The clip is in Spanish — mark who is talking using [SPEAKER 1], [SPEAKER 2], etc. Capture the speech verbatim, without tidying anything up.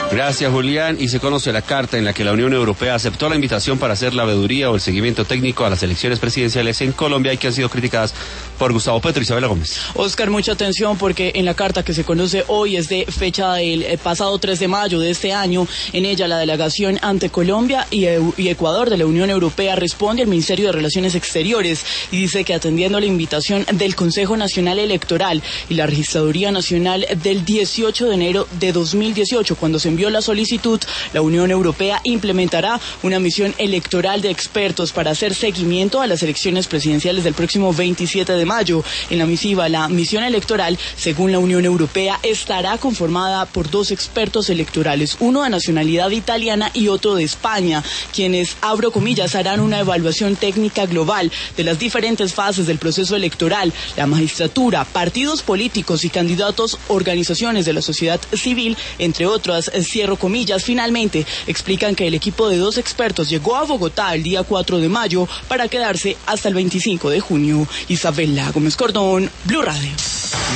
[SPEAKER 1] Gracias, Julián. Y se conoce la carta en la que la Unión Europea aceptó la invitación para hacer la veeduría o el seguimiento técnico a las elecciones presidenciales en Colombia y que han sido criticadas por Gustavo Petro. Isabela Gómez.
[SPEAKER 2] Oscar, mucha atención porque en la carta que se conoce hoy es de fecha del pasado tres de mayo de este año. En ella la delegación ante Colombia y, y Ecuador de la Unión Europea responde al Ministerio de Relaciones Exteriores y dice que atendiendo a la invitación del Consejo Nacional Electoral y la Registraduría Nacional del dieciocho de enero de dos mil dieciocho, cuando se envió la solicitud, la Unión Europea implementará una misión electoral de expertos para hacer seguimiento a las elecciones presidenciales del próximo veintisiete de mayo. En la misiva, la misión electoral, según la Unión Europea, estará conformada por dos expertos electorales, uno de nacionalidad italiana y otro de España, quienes, abro comillas, harán una evaluación técnica global de las diferentes fases del proceso electoral, la magistratura, partidos políticos y candidatos, organizaciones de la sociedad civil, entre otras. Cierro comillas. Finalmente, explican que el equipo de dos expertos llegó a Bogotá el día cuatro de mayo para quedarse hasta el veinticinco de junio. Isabela Gómez Cordón, Blue Radio.